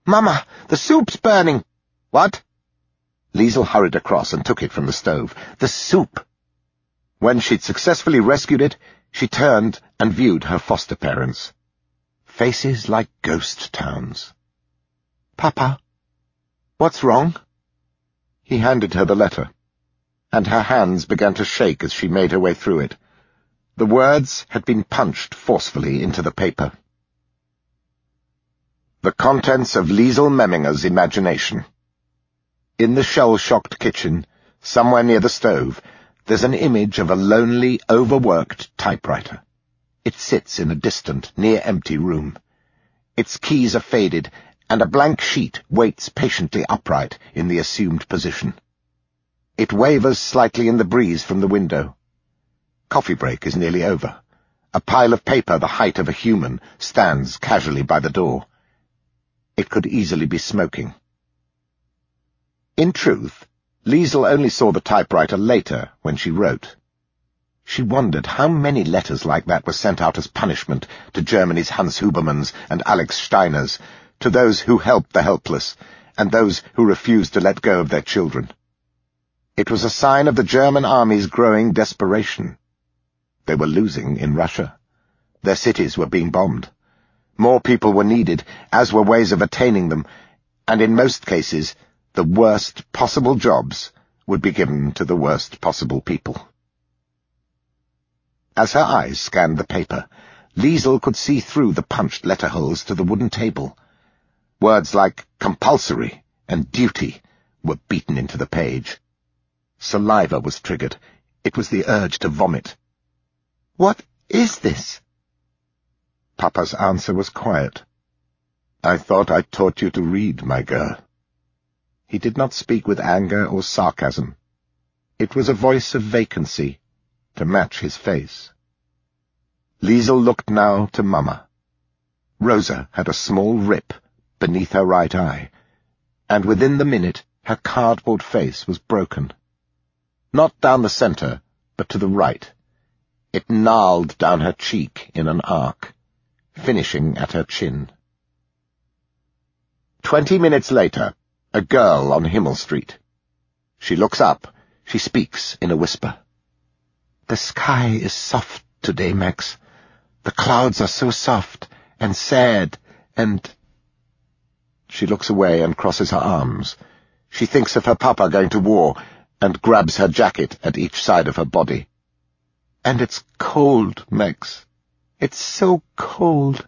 Mama, the soup's burning!" "What?" Liesl hurried across and took it from the stove. "The soup!" When she'd successfully rescued it, she turned and viewed her foster parents. Faces like ghost towns. "Papa, what's wrong?" He handed her the letter, and her hands began to shake as she made her way through it. The words had been punched forcefully into the paper. The contents of Liesl Memminger's imagination. In the shell-shocked kitchen, somewhere near the stove, there's an image of a lonely, overworked typewriter. It sits in a distant, near-empty room. Its keys are faded, and a blank sheet waits patiently upright in the assumed position. It wavers slightly in the breeze from the window. Coffee break is nearly over. A pile of paper the height of a human stands casually by the door. It could easily be smoking. In truth, Liesl only saw the typewriter later, when she wrote. She wondered how many letters like that were sent out as punishment to Germany's Hans Hubermans and Alex Steiners, to those who helped the helpless, and those who refused to let go of their children. It was a sign of the German army's growing desperation. They were losing in Russia. Their cities were being bombed. More people were needed, as were ways of attaining them, and in most cases, the worst possible jobs would be given to the worst possible people. As her eyes scanned the paper, Liesl could see through the punched letter holes to the wooden table. Words like compulsory and duty were beaten into the page. Saliva was triggered. It was the urge to vomit. "What is this?" Papa's answer was quiet. "I thought I taught you to read, my girl." He did not speak with anger or sarcasm. It was a voice of vacancy, to match his face. Liesl looked now to Mama. Rosa had a small rip beneath her right eye, and within the minute her cardboard face was broken. Not down the center, but to the right. It gnarled down her cheek in an arc, finishing at her chin. 20 minutes later, a girl on Himmel Street. She looks up. She speaks in a whisper. "The sky is soft today, Max. The clouds are so soft and sad and—" She looks away and crosses her arms. She thinks of her papa going to war and grabs her jacket at each side of her body. "And it's cold, Max. It's so cold."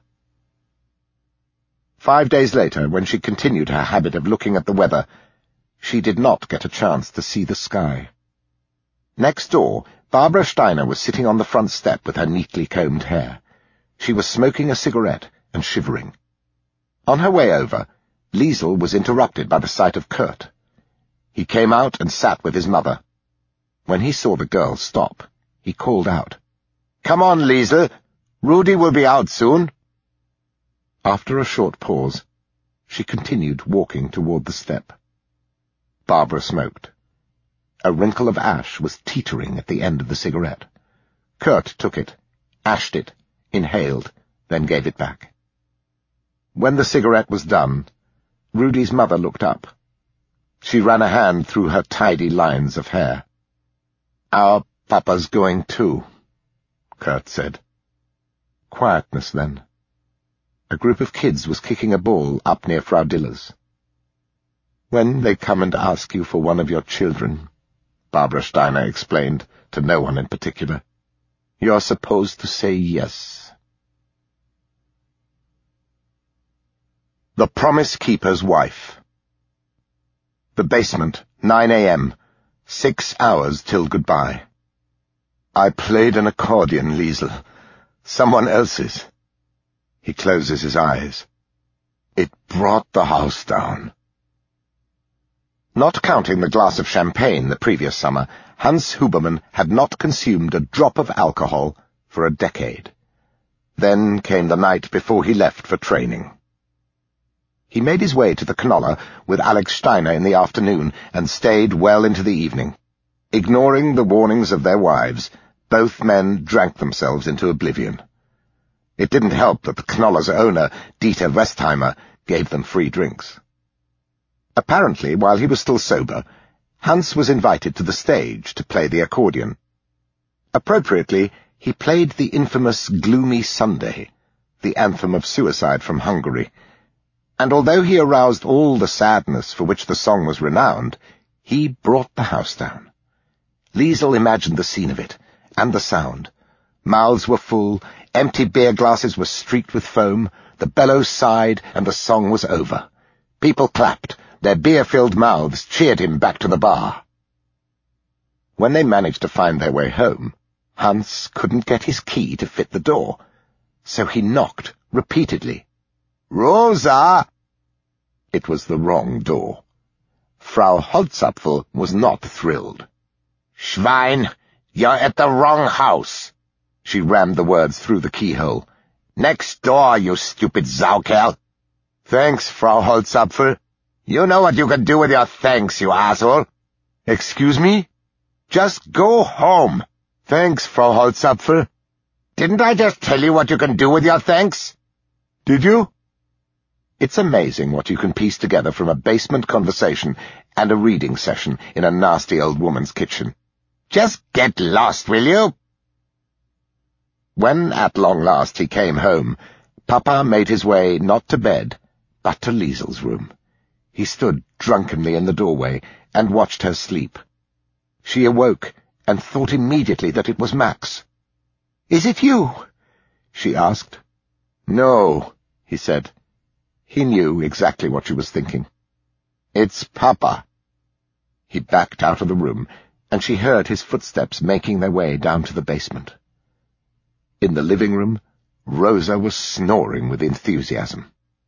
5 days later, when she continued her habit of looking at the weather, she did not get a chance to see the sky. Next door, Barbara Steiner was sitting on the front step with her neatly combed hair. She was smoking a cigarette and shivering. On her way over, Liesl was interrupted by the sight of Kurt. He came out and sat with his mother. When he saw the girl stop, he called out, "Come on, Liesl. Rudy will be out soon." After a short pause, she continued walking toward the step. Barbara smoked. A wrinkle of ash was teetering at the end of the cigarette. Kurt took it, ashed it, inhaled, then gave it back. When the cigarette was done, Rudy's mother looked up. She ran a hand through her tidy lines of hair. "Our papa's going too," Kurt said. Quietness then. A group of kids was kicking a ball up near Frau Diller's. "When they come and ask you for one of your children," Barbara Steiner explained, to no one in particular, "you're supposed to say yes." The Promise Keeper's Wife. The basement, 9 a.m., 6 hours till goodbye. "I played an accordion, Liesl. Someone else's." He closes his eyes. "It brought the house down." Not counting the glass of champagne the previous summer, Hans Huberman had not consumed a drop of alcohol for a decade. Then came the night before he left for training. He made his way to the Knolle with Alex Steiner in the afternoon and stayed well into the evening. Ignoring the warnings of their wives, both men drank themselves into oblivion. It didn't help that the Knolle's owner, Dieter Westheimer, gave them free drinks. Apparently, while he was still sober, Hans was invited to the stage to play the accordion. Appropriately, he played the infamous Gloomy Sunday, the anthem of suicide from Hungary, and although he aroused all the sadness for which the song was renowned, he brought the house down. Liesl imagined the scene of it, and the sound. Mouths were full, empty beer glasses were streaked with foam, the bellows sighed, and the song was over. People clapped, their beer-filled mouths cheered him back to the bar. When they managed to find their way home, Hans couldn't get his key to fit the door, so he knocked repeatedly. "Rosa!" It was the wrong door. Frau Holzapfel was not thrilled. "Schwein, you're at the wrong house." She rammed the words through the keyhole. "Next door, you stupid Saukerl." "Thanks, Frau Holzapfel." "You know what you can do with your thanks, you asshole." "Excuse me?" "Just go home." "Thanks, Frau Holzapfel." "Didn't I just tell you what you can do with your thanks?" "Did you?" It's amazing what you can piece together from a basement conversation and a reading session in a nasty old woman's kitchen. Just get lost, will you? When, at long last, he came home, Papa made his way not to bed, but to Liesl's room. He stood drunkenly in the doorway and watched her sleep. She awoke and thought immediately that it was Max. "Is it you?" she asked. "No," he said. He knew exactly what she was thinking. "It's Papa." He backed out of the room, and she heard his footsteps making their way down to the basement. In the living room, Rosa was snoring with enthusiasm.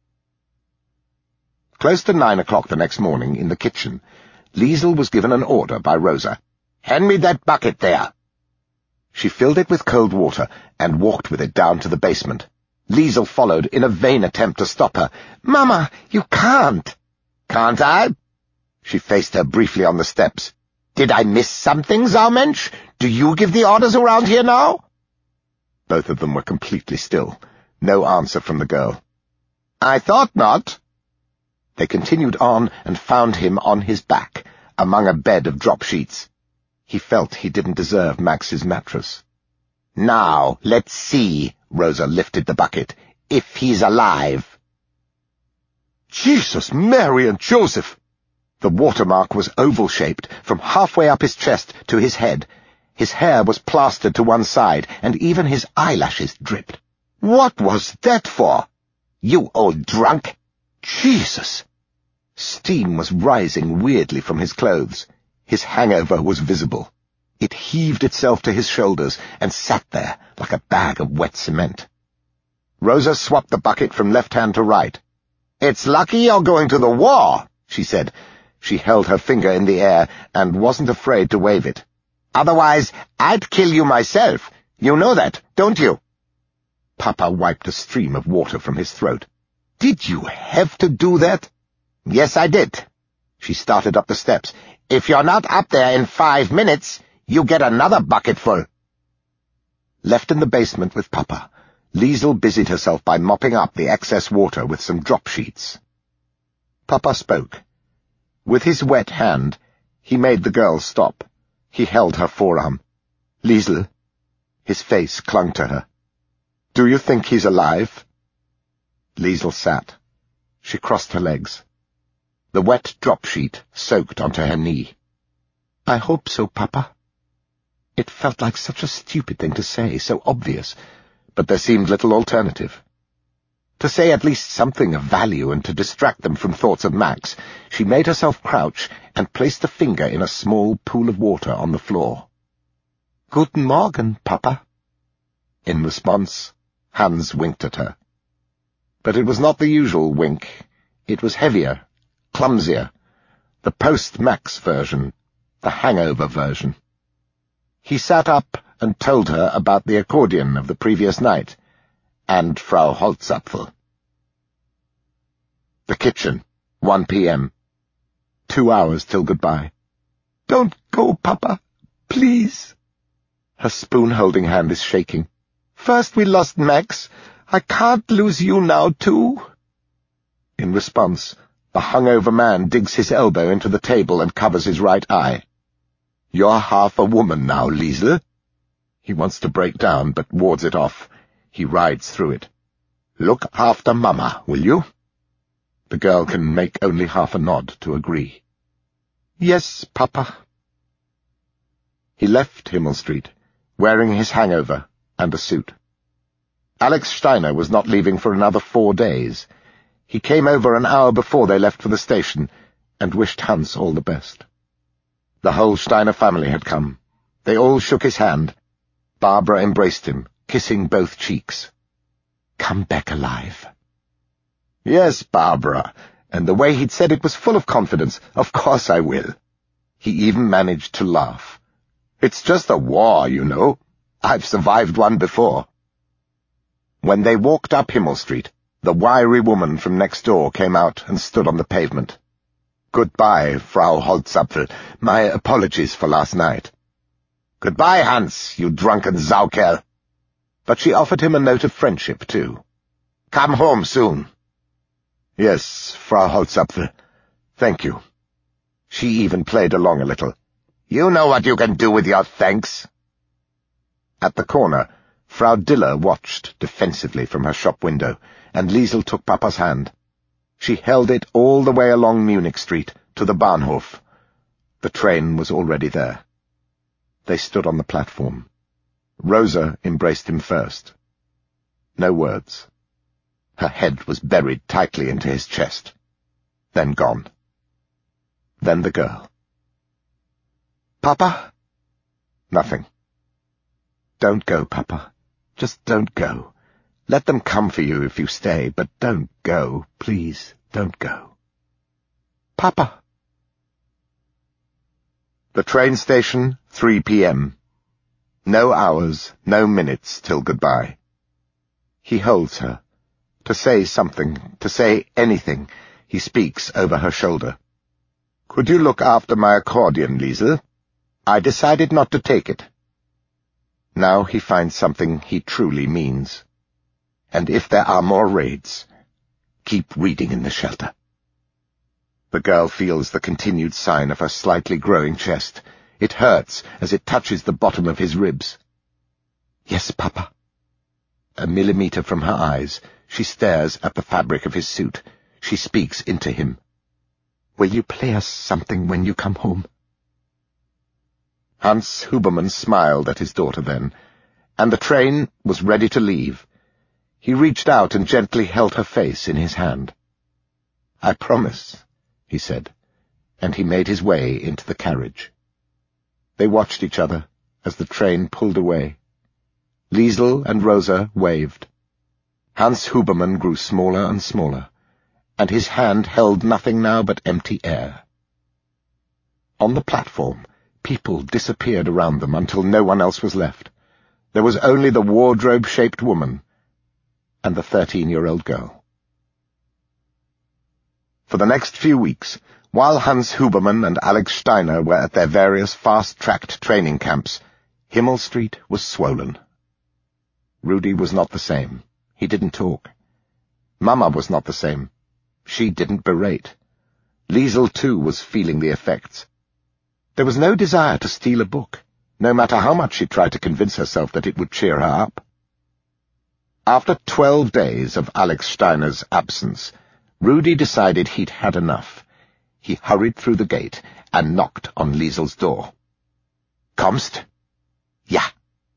Close to 9 o'clock the next morning, in the kitchen, Liesl was given an order by Rosa. "Hand me that bucket there." She filled it with cold water and walked with it down to the basement. Liesl followed in a vain attempt to stop her. "Mama, you can't." "Can't I?" She faced her briefly on the steps. "Did I miss something, Saumensch? Do you give the orders around here now?" Both of them were completely still. No answer from the girl. "I thought not." They continued on and found him on his back, among a bed of drop sheets. He felt he didn't deserve Max's mattress. "Now, let's see," Rosa lifted the bucket, "if he's alive." Jesus, Mary and Joseph! The watermark was oval-shaped, from halfway up his chest to his head. His hair was plastered to one side, and even his eyelashes dripped. "What was that for?" "You old drunk!" Jesus! Steam was rising weirdly from his clothes. His hangover was visible. It heaved itself to his shoulders and sat there like a bag of wet cement. Rosa swapped the bucket from left hand to right. "It's lucky you're going to the war," she said. She held her finger in the air and wasn't afraid to wave it. "Otherwise, I'd kill you myself. You know that, don't you?" Papa wiped a stream of water from his throat. "Did you have to do that?" "Yes, I did." She started up the steps. "If you're not up there in 5 minutes, you get another bucketful." Left in the basement with Papa, Liesl busied herself by mopping up the excess water with some drop sheets. Papa spoke. With his wet hand, he made the girl stop. He held her forearm. "Liesl." His face clung to her. "Do you think he's alive?" Liesl sat. She crossed her legs. The wet drop sheet soaked onto her knee. "I hope so, Papa." It felt like such a stupid thing to say, so obvious, but there seemed little alternative. To say at least something of value and to distract them from thoughts of Max, she made herself crouch and placed a finger in a small pool of water on the floor. "Guten Morgen, Papa." In response, Hans winked at her. But it was not the usual wink. It was heavier, clumsier, the post-Max version, the hangover version. He sat up and told her about the accordion of the previous night, and Frau Holzapfel. The kitchen, 1 p.m. 2 hours till goodbye. "Don't go, Papa, please." Her spoon-holding hand is shaking. "First we lost Max. I can't lose you now, too." In response, the hungover man digs his elbow into the table and covers his right eye. "You're half a woman now, Liesel." He wants to break down, but wards it off. He rides through it. "Look after Mama, will you?" The girl can make only half a nod to agree. "Yes, Papa." He left Himmel Street, wearing his hangover and a suit. Alex Steiner was not leaving for another 4 days. He came over an hour before they left for the station and wished Hans all the best. The whole Steiner family had come. They all shook his hand. Barbara embraced him, kissing both cheeks. "Come back alive." "Yes, Barbara," and the way he'd said it was full of confidence. "Of course I will." He even managed to laugh. "It's just a war, you know. I've survived one before." When they walked up Himmel Street, the wiry woman from next door came out and stood on the pavement. "Goodbye, Frau Holzapfel. My apologies for last night." "Goodbye, Hans, you drunken Saukerl." But she offered him a note of friendship, too. "Come home soon." "Yes, Frau Holzapfel. Thank you." She even played along a little. "You know what you can do with your thanks." At the corner, Frau Diller watched defensively from her shop window, and Liesel took Papa's hand. She held it all the way along Munich Street to the Bahnhof. The train was already there. They stood on the platform. Rosa embraced him first. No words. Her head was buried tightly into his chest. Then gone. Then the girl. "Papa?" "Nothing." "Don't go, Papa. Just don't go. Let them come for you if you stay, but don't go. Please, don't go." "Papa." The train station, 3 p.m. No hours, no minutes till goodbye. He holds her. To say something, to say anything, he speaks over her shoulder. "Could you look after my accordion, Liesel? I decided not to take it." Now he finds something he truly means. "And if there are more raids, keep reading in the shelter." The girl feels the continued sign of her slightly growing chest. It hurts as it touches the bottom of his ribs. "Yes, Papa." A millimeter from her eyes, she stares at the fabric of his suit. She speaks into him. "Will you play us something when you come home?" Hans Huberman smiled at his daughter then, and the train was ready to leave. He reached out and gently held her face in his hand. "I promise," he said, and he made his way into the carriage. They watched each other as the train pulled away. Liesel and Rosa waved. Hans Huberman grew smaller and smaller, and his hand held nothing now but empty air. On the platform, people disappeared around them until no one else was left. There was only the wardrobe-shaped woman and the 13-year-old girl. For the next few weeks, while Hans Huberman and Alex Steiner were at their various fast-tracked training camps, Himmel Street was swollen. Rudy was not the same. He didn't talk. Mama was not the same. She didn't berate. Liesel, too, was feeling the effects. There was no desire to steal a book, no matter how much she tried to convince herself that it would cheer her up. After 12 days of Alex Steiner's absence, Rudy decided he'd had enough. He hurried through the gate and knocked on Liesel's door. "Kommst?" "Ja."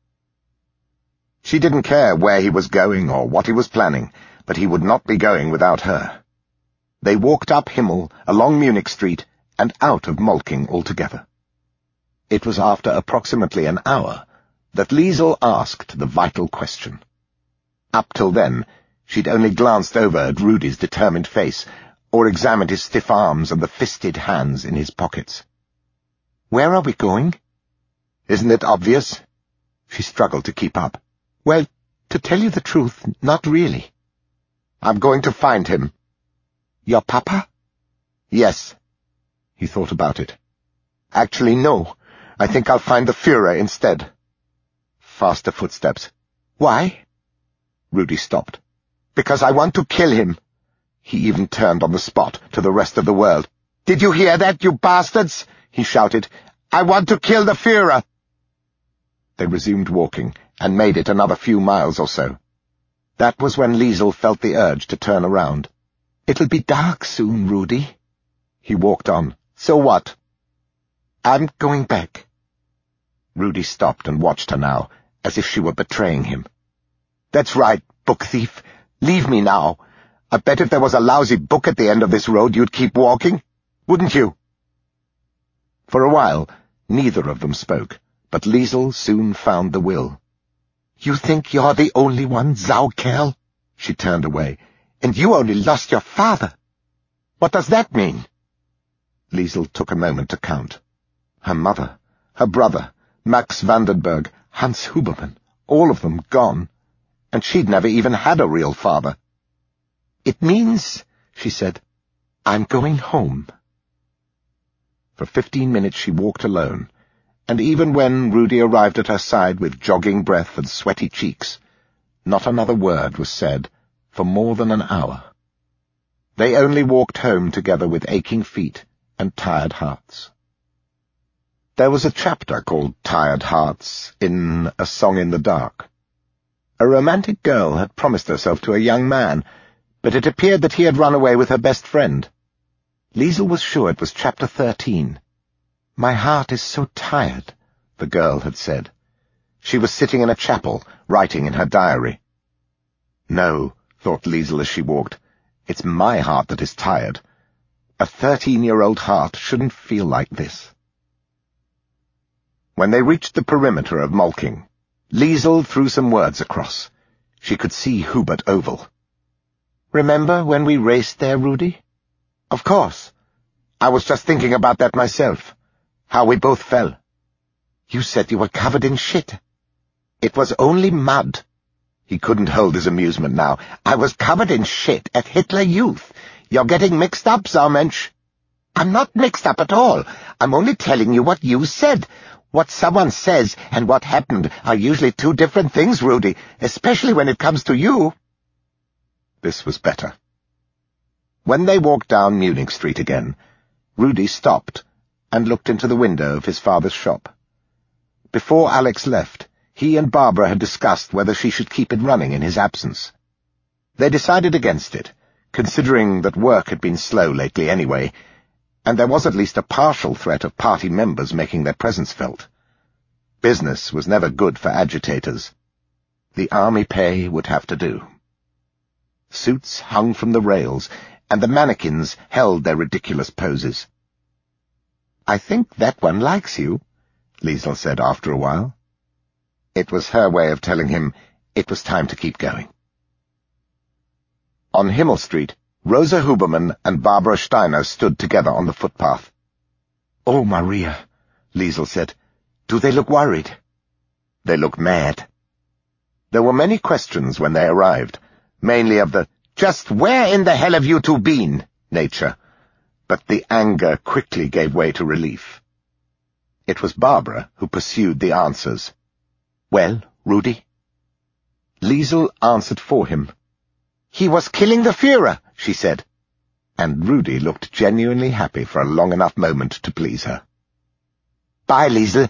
She didn't care where he was going or what he was planning, but he would not be going without her. They walked up Himmel, along Munich Street, and out of Molking altogether. It was after approximately an hour that Liesel asked the vital question. Up till then, she'd only glanced over at Rudy's determined face, or examined his stiff arms and the fisted hands in his pockets. "Where are we going?" "Isn't it obvious?" She struggled to keep up. "Well, to tell you the truth, not really." "I'm going to find him." "Your papa?" "Yes." He thought about it. "Actually, no. I think I'll find the Führer instead." Faster footsteps. "Why?" Rudy stopped. "Because I want to kill him." He even turned on the spot to the rest of the world. "Did you hear that, you bastards?" he shouted. "I want to kill the Führer!" They resumed walking, and made it another few miles or so. That was when Liesl felt the urge to turn around. "It'll be dark soon, Rudy." He walked on. "So what?" "I'm going back." Rudy stopped and watched her now, as if she were betraying him. "That's right, book thief. Leave me now. I bet if there was a lousy book at the end of this road you'd keep walking, wouldn't you?" For a while, neither of them spoke, but Liesl soon found the will. "You think you're the only one, Saukerl?" She turned away. "And you only lost your father. What does that mean?" Liesl took a moment to count. Her mother, her brother, Max Vandenberg, Hans Hubermann, all of them gone, and she'd never even had a real father. "It means," she said, "I'm going home." For 15 minutes she walked alone, and even when Rudy arrived at her side with jogging breath and sweaty cheeks, not another word was said for more than an hour. They only walked home together with aching feet and tired hearts. There was a chapter called Tired Hearts in A Song in the Dark. A romantic girl had promised herself to a young man, but it appeared that he had run away with her best friend. Liesl was sure it was chapter 13. "My heart is so tired," the girl had said. She was sitting in a chapel, writing in her diary. "No," thought Liesl as she walked, "it's my heart that is tired. A 13-year-old heart shouldn't feel like this." When they reached the perimeter of Molking, Liesl threw some words across. She could see Hubert Oval. "Remember when we raced there, Rudy?" "Of course. I was just thinking about that myself. How we both fell." "You said you were covered in shit." "It was only mud." He couldn't hold his amusement now. "I was covered in shit at Hitler Youth. You're getting mixed up, Saumensch." "I'm not mixed up at all. I'm only telling you what you said. What someone says and what happened are usually two different things, Rudy, especially when it comes to you." This was better. When they walked down Munich Street again, Rudy stopped and looked into the window of his father's shop. Before Alex left, he and Barbara had discussed whether she should keep it running in his absence. They decided against it, considering that work had been slow lately anyway, and there was at least a partial threat of party members making their presence felt. Business was never good for agitators. The army pay would have to do. Suits hung from the rails, and the mannequins held their ridiculous poses. "I think that one likes you," Liesl said after a while. It was her way of telling him it was time to keep going. On Himmel Street, Rosa Hubermann and Barbara Steiner stood together on the footpath. "Oh, Maria," Liesl said. "Do they look worried?" "They look mad." There were many questions when they arrived, mainly of the "just where in the hell have you two been?" nature, but the anger quickly gave way to relief. It was Barbara who pursued the answers. "Well, Rudy?" Liesl answered for him. "He was killing the Führer," she said, and Rudy looked genuinely happy for a long enough moment to please her. "Bye, Liesl."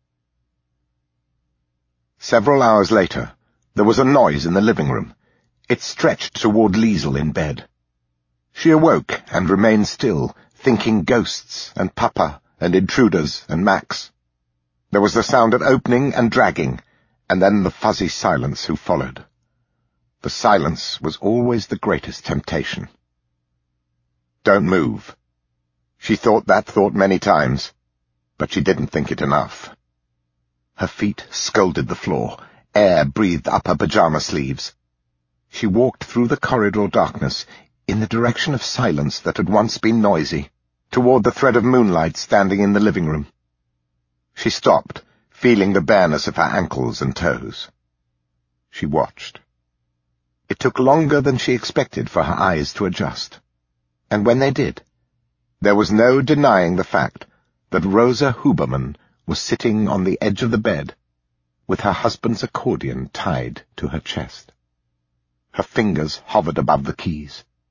Several hours later, there was a noise in the living room. It stretched toward Liesl in bed. She awoke and remained still, thinking ghosts and Papa and intruders and Max. There was the sound of opening and dragging, and then the fuzzy silence who followed. The silence was always the greatest temptation. "Don't move." She thought that thought many times, but she didn't think it enough. Her feet scolded the floor. Air breathed up her pajama sleeves. She walked through the corridor darkness, in the direction of silence that had once been noisy, toward the thread of moonlight standing in the living room. She stopped, feeling the bareness of her ankles and toes. She watched. It took longer than she expected for her eyes to adjust, and when they did, there was no denying the fact that Rosa Hubermann was sitting on the edge of the bed, with her husband's accordion tied to her chest. Her fingers hovered above the keys.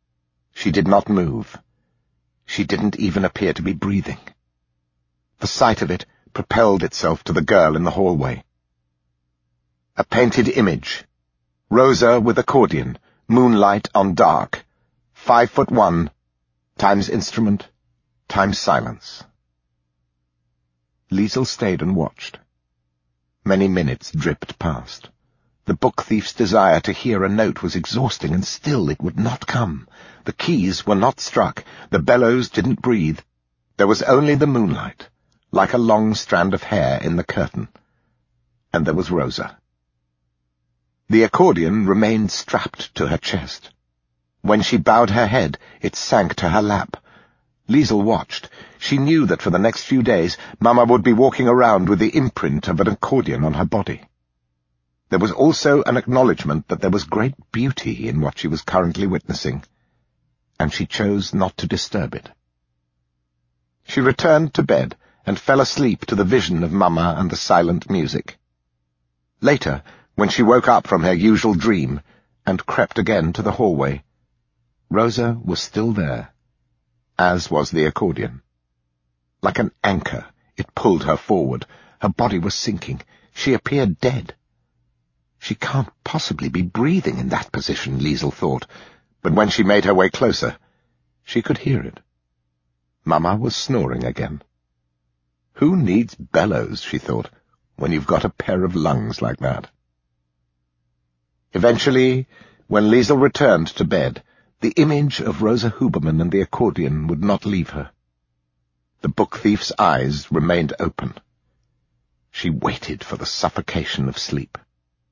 She did not move. She didn't even appear to be breathing. The sight of it propelled itself to the girl in the hallway. A painted image. Rosa with accordion, moonlight on dark, 5'1", times instrument, times silence. Liesl stayed and watched. Many minutes dripped past. The book thief's desire to hear a note was exhausting, and still it would not come. The keys were not struck. The bellows didn't breathe. There was only the moonlight, like a long strand of hair in the curtain. And there was Rosa. The accordion remained strapped to her chest. When she bowed her head, it sank to her lap. Liesl watched. She knew that for the next few days, Mama would be walking around with the imprint of an accordion on her body. There was also an acknowledgement that there was great beauty in what she was currently witnessing, and she chose not to disturb it. She returned to bed and fell asleep to the vision of Mama and the silent music. Later, when she woke up from her usual dream and crept again to the hallway, Rosa was still there, as was the accordion. Like an anchor, it pulled her forward. Her body was sinking. She appeared dead. She can't possibly be breathing in that position, Liesl thought, but when she made her way closer, she could hear it. Mama was snoring again. Who needs bellows, she thought, when you've got a pair of lungs like that? Eventually, when Liesl returned to bed, the image of Rosa Huberman and the accordion would not leave her. The book thief's eyes remained open. She waited for the suffocation of sleep.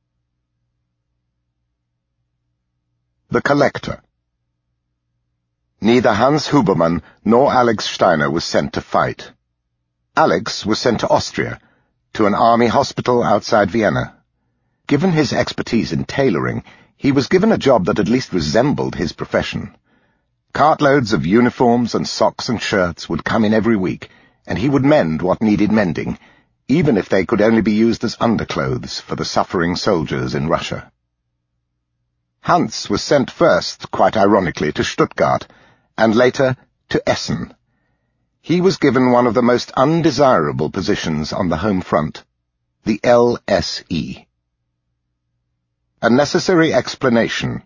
The Collector. Neither Hans Huberman nor Alex Steiner was sent to fight. Alex was sent to Austria, to an army hospital outside Vienna. Given his expertise in tailoring, he was given a job that at least resembled his profession. Cartloads of uniforms and socks and shirts would come in every week, and he would mend what needed mending, even if they could only be used as underclothes for the suffering soldiers in Russia. Hans was sent first, quite ironically, to Stuttgart, and later to Essen. He was given one of the most undesirable positions on the home front, the LSE. A necessary explanation.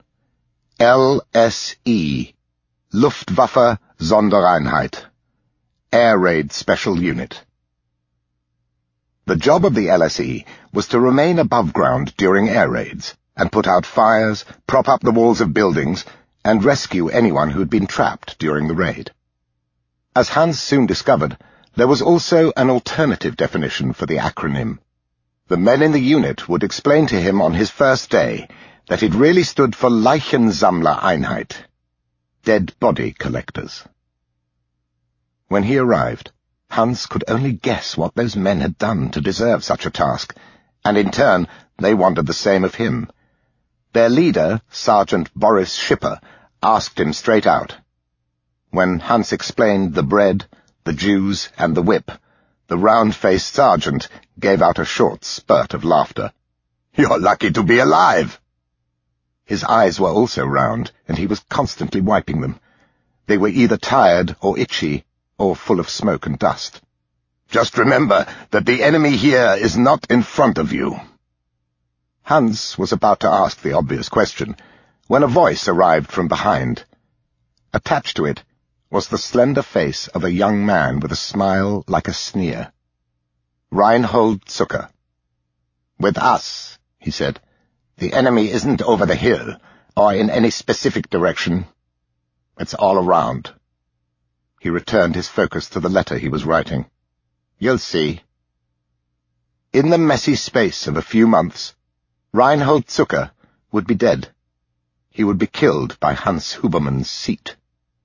LSE, Luftwaffe Sondereinheit, Air Raid Special Unit. The job of the LSE was to remain above ground during air raids, and put out fires, prop up the walls of buildings, and rescue anyone who'd been trapped during the raid. As Hans soon discovered, there was also an alternative definition for the acronym. The men in the unit would explain to him on his first day that it really stood for Leichensammler-Einheit, dead body collectors. When he arrived, Hans could only guess what those men had done to deserve such a task, and in turn they wondered the same of him. Their leader, Sergeant Boris Schipper, asked him straight out. When Hans explained the bread, the Jews, and the whip, the round-faced sergeant gave out a short spurt of laughter. "You're lucky to be alive!" His eyes were also round, and he was constantly wiping them. They were either tired or itchy, or full of smoke and dust. "Just remember that the enemy here is not in front of you." Hans was about to ask the obvious question, when a voice arrived from behind. Attached to it was the slender face of a young man with a smile like a sneer. Reinhold Zucker. "With us," he said. "The enemy isn't over the hill, or in any specific direction. It's all around." He returned his focus to the letter he was writing. "You'll see." In the messy space of a few months, Reinhold Zucker would be dead. He would be killed by Hans Huberman's seat.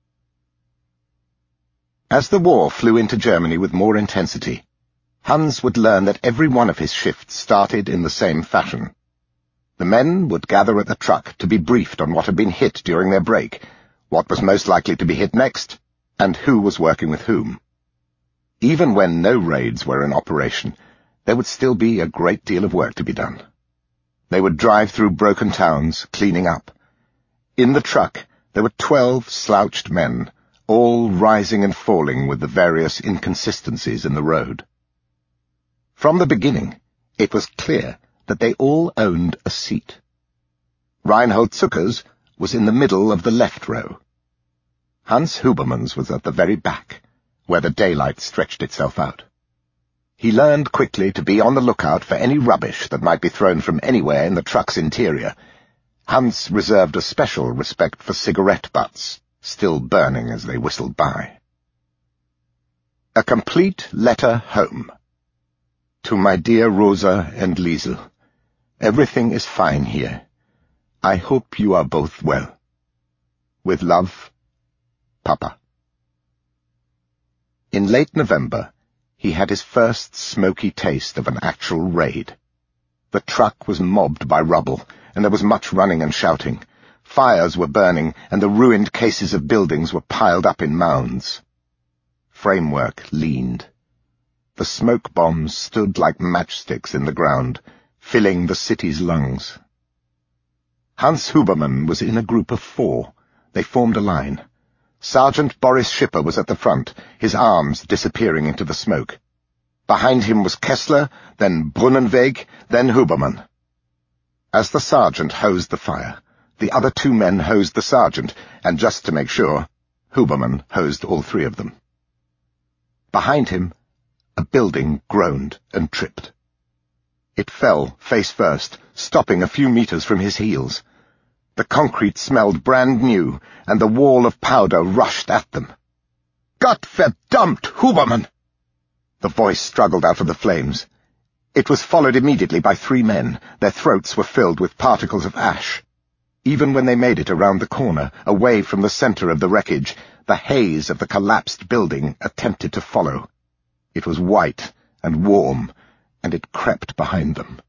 As the war flew into Germany with more intensity, Hans would learn that every one of his shifts started in the same fashion. The men would gather at the truck to be briefed on what had been hit during their break, what was most likely to be hit next, and who was working with whom. Even when no raids were in operation, there would still be a great deal of work to be done. They would drive through broken towns, cleaning up. In the truck, There were 12 slouched men, all rising and falling with the various inconsistencies in the road. From the beginning, it was clear that they all owned a seat. Reinhold Zucker's was in the middle of the left row. Hans Hubermann's was at the very back, where the daylight stretched itself out. He learned quickly to be on the lookout for any rubbish that might be thrown from anywhere in the truck's interior. Hans reserved a special respect for cigarette butts, still burning as they whistled by. A complete letter home. To my dear Rosa and Liesel, everything is fine here. I hope you are both well. With love, Papa. In late November, he had his first smoky taste of an actual raid. The truck was mobbed by rubble, and there was much running and shouting. Fires were burning, and the ruined cases of buildings were piled up in mounds. Framework leaned. The smoke bombs stood like matchsticks in the ground, filling the city's lungs. Hans Hubermann was in a group of 4. They formed a line. Sergeant Boris Schipper was at the front, his arms disappearing into the smoke. Behind him was Kessler, then Brunnenweg, then Hubermann. As the sergeant hosed the fire, the other 2 men hosed the sergeant, and just to make sure, Hubermann hosed all 3 of them. Behind him, a building groaned and tripped. It fell face first, stopping a few meters from his heels. The concrete smelled brand new, and the wall of powder rushed at them. "Gottverdammt, Hubermann!" The voice struggled out of the flames. It was followed immediately by 3 men. Their throats were filled with particles of ash. Even when they made it around the corner, away from the center of the wreckage, the haze of the collapsed building attempted to follow. It was white and warm, and it crept behind them.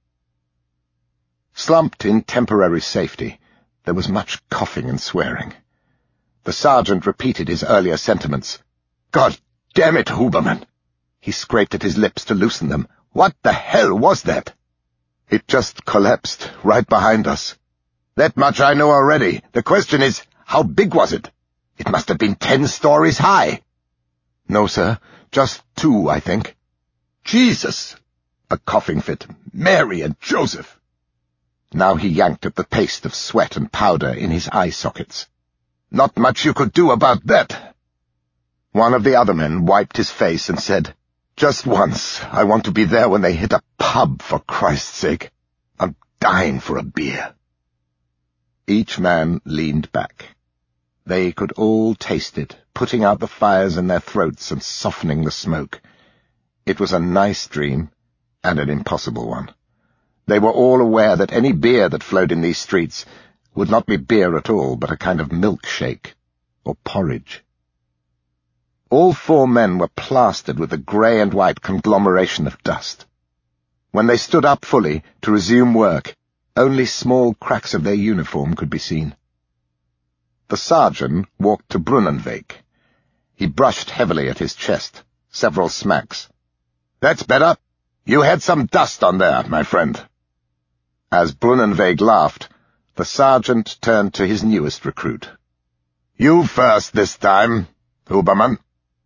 Slumped in temporary safety, there was much coughing and swearing. The sergeant repeated his earlier sentiments. "God damn it, Hubermann!" He scraped at his lips to loosen them. "What the hell was that?" "It just collapsed right behind us." "That much I know already. The question is, how big was it? It must have been 10 stories high." "No, sir. Just 2, I think." "Jesus!" A coughing fit. "Mary and Joseph!" Now he yanked at the paste of sweat and powder in his eye sockets. "Not much you could do about that." One of the other men wiped his face and said, "Just once, I want to be there when they hit a pub, for Christ's sake. I'm dying for a beer." Each man leaned back. They could all taste it, putting out the fires in their throats and softening the smoke. It was a nice dream, and an impossible one. They were all aware that any beer that flowed in these streets would not be beer at all, but a kind of milkshake, or porridge. All 4 men were plastered with a grey and white conglomeration of dust. When they stood up fully to resume work, only small cracks of their uniform could be seen. The sergeant walked to Brunnenweg. He brushed heavily at his chest, several smacks. "That's better. You had some dust on there, my friend." As Brunnenweg laughed, the sergeant turned to his newest recruit. "You first this time, Hubermann."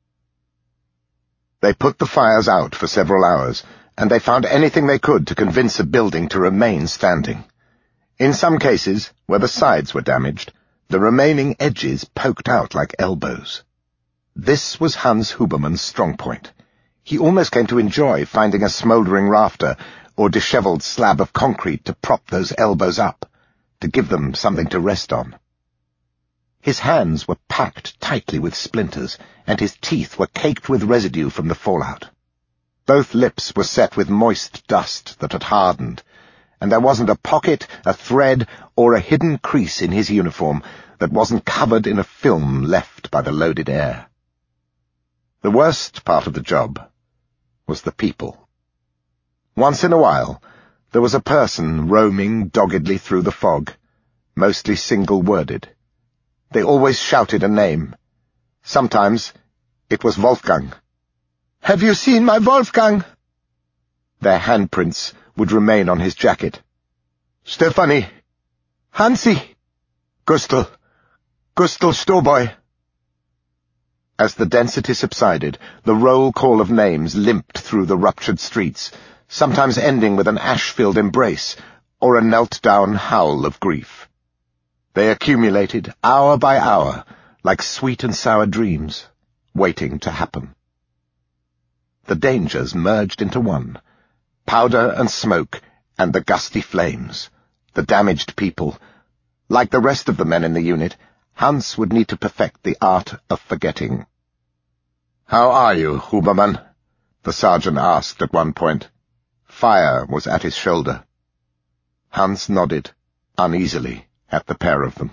They put the fires out for several hours, and they found anything they could to convince a building to remain standing. In some cases, where the sides were damaged, the remaining edges poked out like elbows. This was Hans Hubermann's strong point. He almost came to enjoy finding a smouldering rafter or disheveled slab of concrete to prop those elbows up, to give them something to rest on. His hands were packed tightly with splinters, and his teeth were caked with residue from the fallout. Both lips were set with moist dust that had hardened, and there wasn't a pocket, a thread, or a hidden crease in his uniform that wasn't covered in a film left by the loaded air. The worst part of the job was the people. Once in a while, there was a person roaming doggedly through the fog, mostly single-worded. They always shouted a name. Sometimes it was Wolfgang. "Have you seen my Wolfgang?" Their handprints would remain on his jacket. "Stephanie." "Hansi." "Gustl." Gustl Storboy. As the density subsided, the roll call of names limped through the ruptured streets, sometimes ending with an ash-filled embrace or a knelt-down howl of grief. They accumulated hour by hour, like sweet and sour dreams, waiting to happen. The dangers merged into one: powder and smoke and the gusty flames, the damaged people. Like the rest of the men in the unit, Hans would need to perfect the art of forgetting. "How are you, Huberman?" the sergeant asked at one point. Fire was at his shoulder. Hans nodded, uneasily, at the pair of them.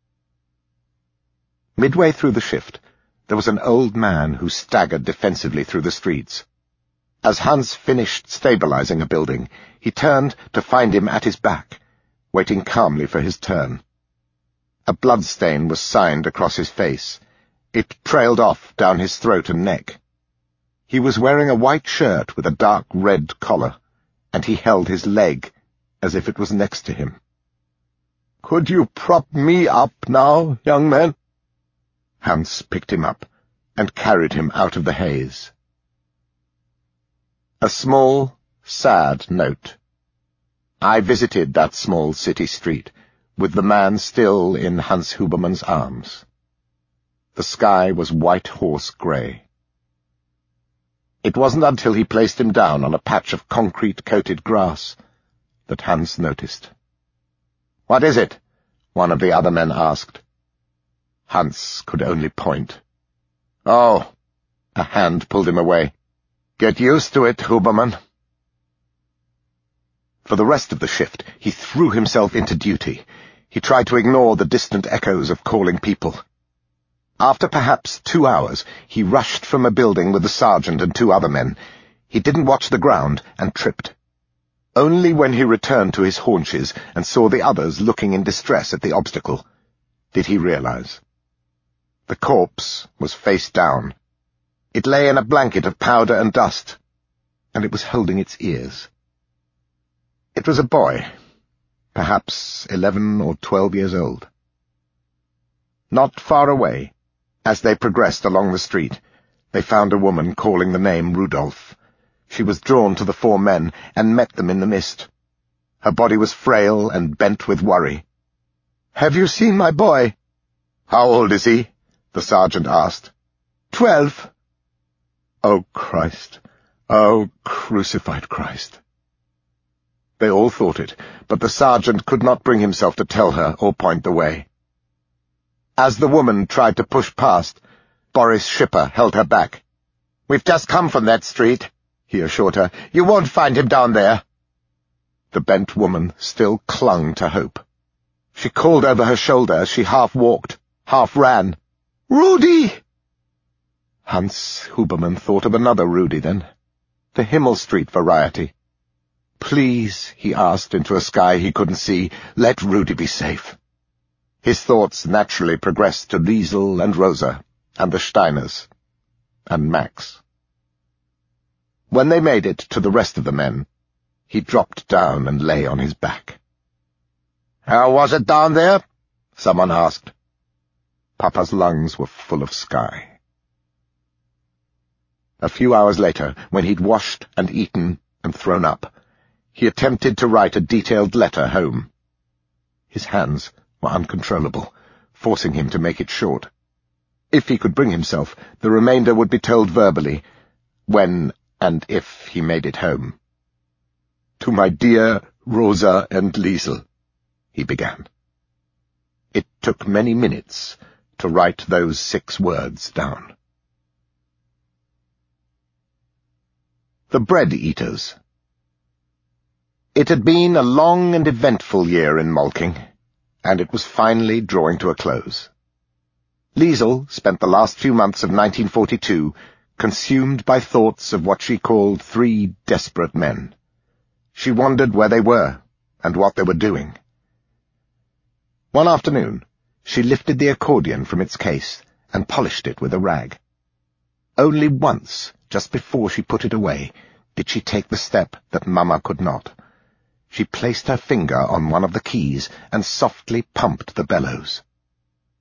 Midway through the shift, there was an old man who staggered defensively through the streets. As Hans finished stabilizing a building, he turned to find him at his back, waiting calmly for his turn. A bloodstain was signed across his face. It trailed off down his throat and neck. He was wearing a white shirt with a dark red collar, and he held his leg as if it was next to him. "Could you prop me up now, young man?" Hans picked him up and carried him out of the haze. A small, sad note. I visited that small city street, with the man still in Hans Huberman's arms. The sky was white horse grey. It wasn't until he placed him down on a patch of concrete-coated grass that Hans noticed. "What is it?" one of the other men asked. Hans could only point. "Oh," a hand pulled him away. "Get used to it, Huberman." For the rest of the shift, he threw himself into duty. He tried to ignore the distant echoes of calling people. After perhaps 2 hours, he rushed from a building with the sergeant and 2 other men. He didn't watch the ground and tripped. Only when he returned to his haunches and saw the others looking in distress at the obstacle did he realize. The corpse was face down. It lay in a blanket of powder and dust, and it was holding its ears. It was a boy, perhaps 11 or 12 years old. Not far away, as they progressed along the street, they found a woman calling the name Rudolph. She was drawn to the 4 men and met them in the mist. Her body was frail and bent with worry. "Have you seen my boy?" "How old is he?" the sergeant asked. 12. "Oh, Christ! Oh, crucified Christ!" They all thought it, but the sergeant could not bring himself to tell her or point the way. As the woman tried to push past, Boris Schipper held her back. "We've just come from that street," he assured her. "You won't find him down there." The bent woman still clung to hope. She called over her shoulder as she half walked, half ran. "Rudy!" Hans Huberman thought of another Rudy then, the Himmel Street variety. Please, he asked into a sky he couldn't see, let Rudy be safe. His thoughts naturally progressed to Liesel and Rosa, and the Steiners, and Max. When they made it to the rest of the men, he dropped down and lay on his back. "How was it down there?" someone asked. Papa's lungs were full of sky. A few hours later, when he'd washed and eaten and thrown up, he attempted to write a detailed letter home. His hands were uncontrollable, forcing him to make it short. If he could bring himself, the remainder would be told verbally, when and if he made it home. "To my dear Rosa and Liesel," he began. It took many minutes to write those 6 words down. The Bread Eaters. It had been a long and eventful year in Malking, and it was finally drawing to a close. Liesel spent the last few months of 1942 consumed by thoughts of what she called 3 desperate men. She wondered where they were and what they were doing. One afternoon, she lifted the accordion from its case and polished it with a rag. Only once, just before she put it away, did she take the step that Mama could not. She placed her finger on one of the keys and softly pumped the bellows.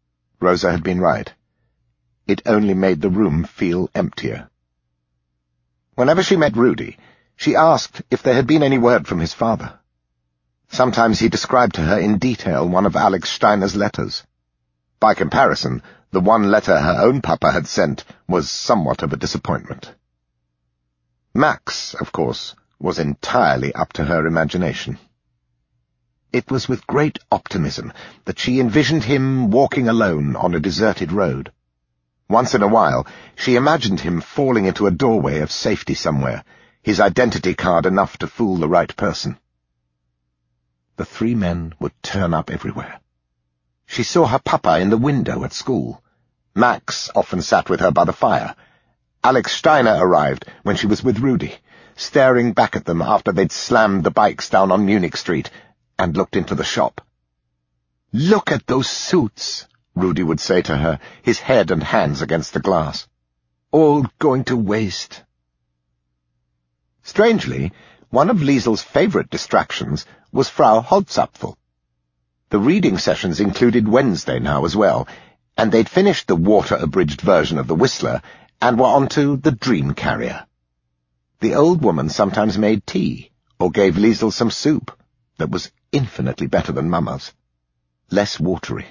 Rosa had been right. It only made the room feel emptier. Whenever she met Rudy, she asked if there had been any word from his father. Sometimes he described to her in detail one of Alex Steiner's letters. By comparison, the one letter her own papa had sent was somewhat of a disappointment. Max, of course, was entirely up to her imagination. It was with great optimism that she envisioned him walking alone on a deserted road. Once in a while, she imagined him falling into a doorway of safety somewhere, his identity card enough to fool the right person. The three men would turn up everywhere. She saw her papa in the window at school. Max often sat with her by the fire. Alex Steiner arrived when she was with Rudy, staring back at them after they'd slammed the bikes down on Munich Street, and looked into the shop. "Look at those suits," Rudy would say to her, his head and hands against the glass. "All going to waste." Strangely, one of Liesel's favourite distractions was Frau Holzapfel. The reading sessions included Wednesday now as well, and they'd finished the water-abridged version of The Whistler and were on to The Dream Carrier. The old woman sometimes made tea, or gave Liesel some soup that was infinitely better than Mama's, less watery.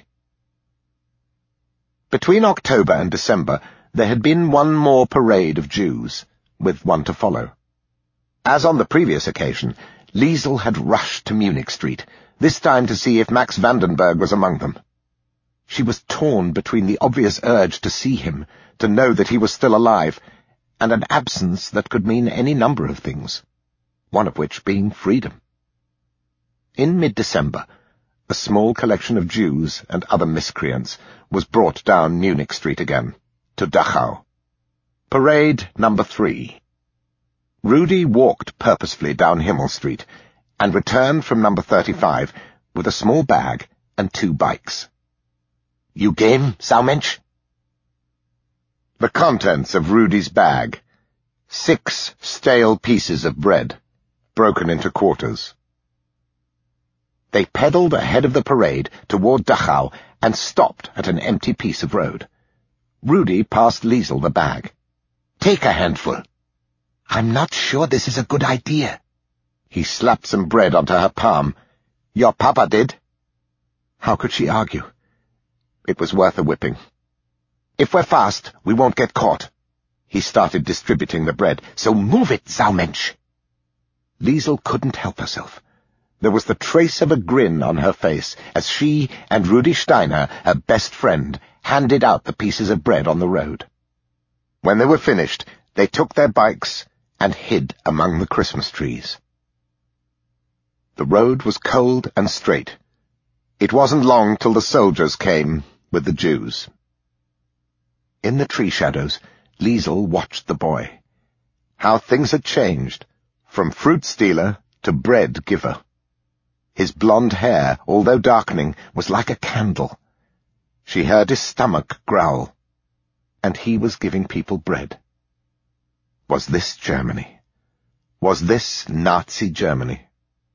Between October and December, there had been one more parade of Jews, with one to follow. As on the previous occasion, Liesel had rushed to Munich Street, this time to see if Max Vandenberg was among them. She was torn between the obvious urge to see him, to know that he was still alive, and an absence that could mean any number of things, one of which being freedom. In mid-December, a small collection of Jews and other miscreants was brought down Munich Street again, to Dachau. Parade number 3. Rudy walked purposefully down Himmel Street, and returned from number 35 with a small bag and 2 bikes. "You game, Saumensch?" The contents of Rudy's bag: 6 stale pieces of bread, broken into quarters. They pedalled ahead of the parade toward Dachau and stopped at an empty piece of road. Rudy passed Liesel the bag. "Take a handful." "I'm not sure this is a good idea." He slapped some bread onto her palm. "Your papa did." How could she argue? It was worth a whipping. "If we're fast, we won't get caught." He started distributing the bread. "So move it, Saumensch." Liesel couldn't help herself. There was the trace of a grin on her face as she and Rudy Steiner, her best friend, handed out the pieces of bread on the road. When they were finished, they took their bikes and hid among the Christmas trees. The road was cold and straight. It wasn't long till the soldiers came with the Jews. In the tree shadows, Liesel watched the boy. How things had changed, from fruit stealer to bread giver. His blonde hair, although darkening, was like a candle. She heard his stomach growl. And he was giving people bread. Was this Germany? Was this Nazi Germany?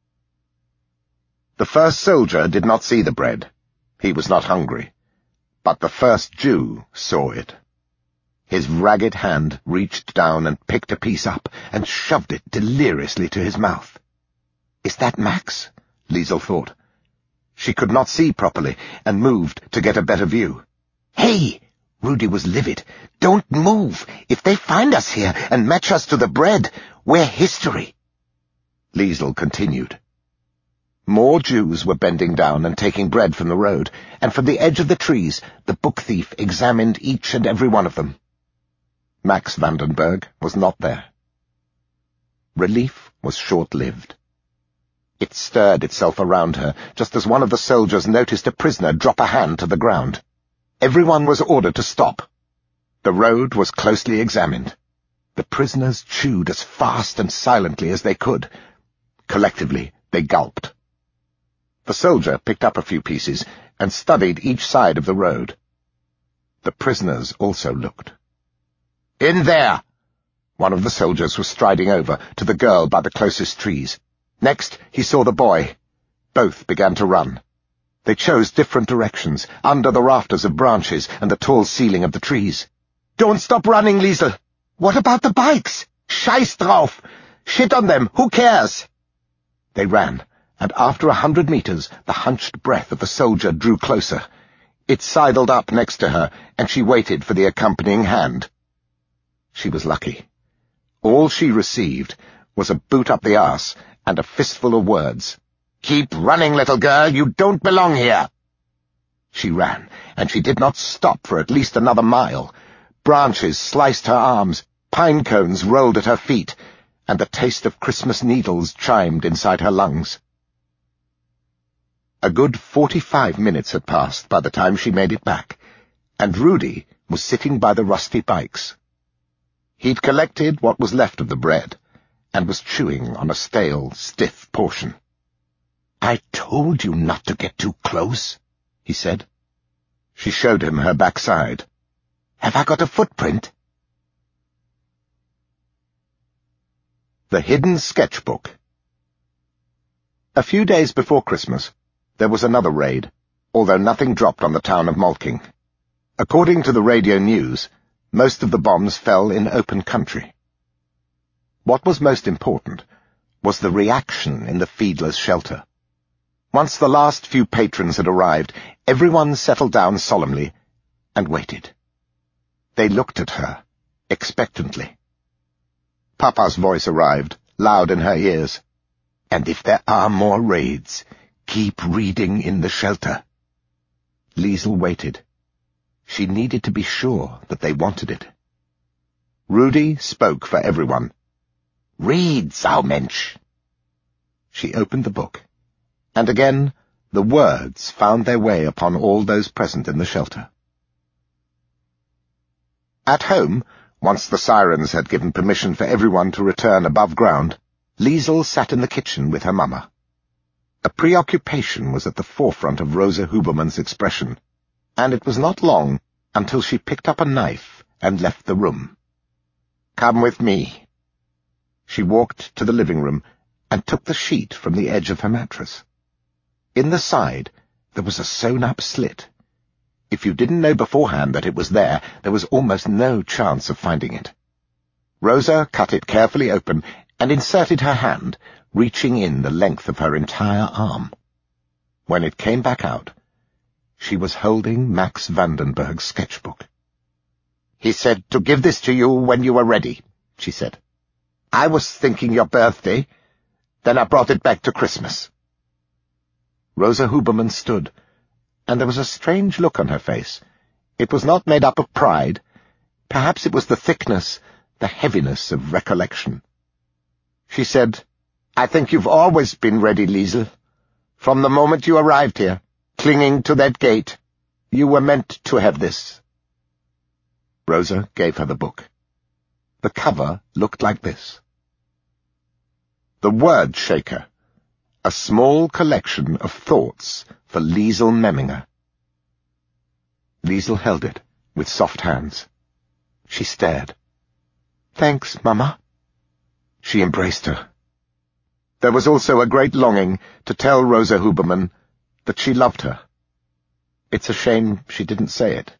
The first soldier did not see the bread. He was not hungry. But the first Jew saw it. His ragged hand reached down and picked a piece up and shoved it deliriously to his mouth. "Is that Max?" Liesel thought. She could not see properly and moved to get a better view. "Hey!" Rudy was livid. "Don't move! If they find us here and match us to the bread, we're history." Liesel continued. More Jews were bending down and taking bread from the road, and from the edge of the trees the book thief examined each and every one of them. Max Vandenberg was not there. Relief was short-lived. It stirred itself around her, just as one of the soldiers noticed a prisoner drop a hand to the ground. Everyone was ordered to stop. The road was closely examined. The prisoners chewed as fast and silently as they could. Collectively, they gulped. The soldier picked up a few pieces and studied each side of the road. The prisoners also looked. "In there!" One of the soldiers was striding over to the girl by the closest trees. Next, he saw the boy. Both began to run. They chose different directions, under the rafters of branches and the tall ceiling of the trees. "Don't stop running, Liesel! What about the bikes? Scheiß drauf! Shit on them! Who cares?" They ran, and after 100 meters, the hunched breath of the soldier drew closer. It sidled up next to her, and she waited for the accompanying hand. She was lucky. All she received was a boot up the arse and a fistful of words. "Keep running, little girl, you don't belong here." She ran, and she did not stop for at least another mile. Branches sliced her arms, pine cones rolled at her feet, and the taste of Christmas needles chimed inside her lungs. A good 45 minutes had passed by the time she made it back, and Rudy was sitting by the rusty bikes. He'd collected what was left of the bread, and was chewing on a stale, stiff portion. "I told you not to get too close," he said. She showed him her backside. "Have I got a footprint?" The Hidden Sketchbook. A few days before Christmas, there was another raid, although nothing dropped on the town of Malking. According to the radio news, most of the bombs fell in open country. What was most important was the reaction in the Fiedler's shelter. Once the last few patrons had arrived, everyone settled down solemnly and waited. They looked at her, expectantly. Papa's voice arrived, loud in her ears. "And if there are more raids, keep reading in the shelter." Liesel waited. She needed to be sure that they wanted it. Rudy spoke for everyone. "Read, Saumensch." She opened the book, and again the words found their way upon all those present in the shelter. At home, once the sirens had given permission for everyone to return above ground, Liesel sat in the kitchen with her mama. A preoccupation was at the forefront of Rosa Hubermann's expression, and it was not long until she picked up a knife and left the room. "Come with me." She walked to the living room and took the sheet from the edge of her mattress. In the side, there was a sewn-up slit. If you didn't know beforehand that it was there was almost no chance of finding it. Rosa cut it carefully open and inserted her hand, reaching in the length of her entire arm. When it came back out, she was holding Max Vandenberg's sketchbook. "He said to give this to you when you were ready," she said. "I was thinking your birthday, then I brought it back to Christmas." Rosa Hubermann stood, and there was a strange look on her face. It was not made up of pride. Perhaps it was the thickness, the heaviness of recollection. She said, "I think you've always been ready, Liesel. From the moment you arrived here, clinging to that gate, you were meant to have this." Rosa gave her the book. The cover looked like this. The Word Shaker, a small collection of thoughts for Liesel Memminger. Liesel held it with soft hands. She stared. "Thanks, Mama." She embraced her. There was also a great longing to tell Rosa Hubermann that she loved her. It's a shame she didn't say it.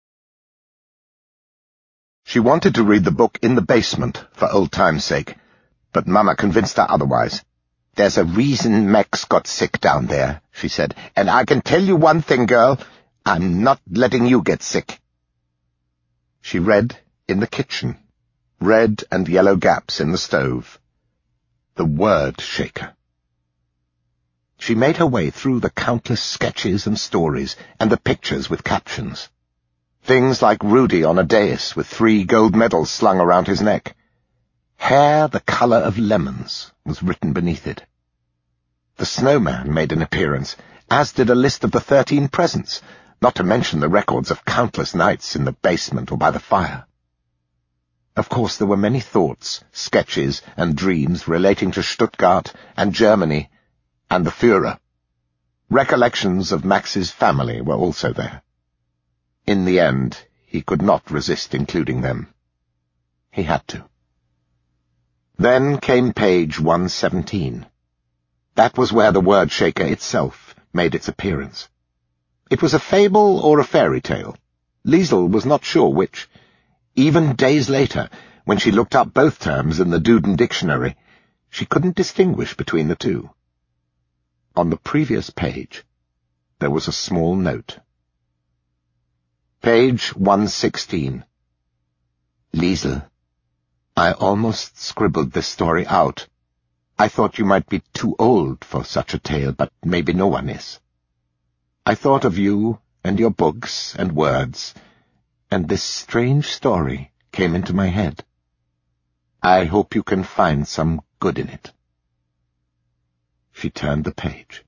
She wanted to read the book in the basement, for old time's sake, but Mama convinced her otherwise. "There's a reason Max got sick down there," she said, "and I can tell you one thing, girl, I'm not letting you get sick." She read in the kitchen, red and yellow gaps in the stove. The Word Shaker. She made her way through the countless sketches and stories, and the pictures with captions. Things like Rudy on a dais with 3 gold medals slung around his neck. "Hair the color of lemons" was written beneath it. The snowman made an appearance, as did a list of the 13 presents, not to mention the records of countless nights in the basement or by the fire. Of course, there were many thoughts, sketches, and dreams relating to Stuttgart and Germany and the Führer. Recollections of Max's family were also there. In the end, he could not resist including them. He had to. Then came page 117. That was where the Word Shaker itself made its appearance. It was a fable or a fairy tale. Liesl was not sure which. Even days later, when she looked up both terms in the Duden dictionary, she couldn't distinguish between the two. On the previous page, there was a small note. Page 116. Liesl, I almost scribbled this story out. I thought you might be too old for such a tale, but maybe no one is. I thought of you and your books and words, and this strange story came into my head. I hope you can find some good in it. She turned the page.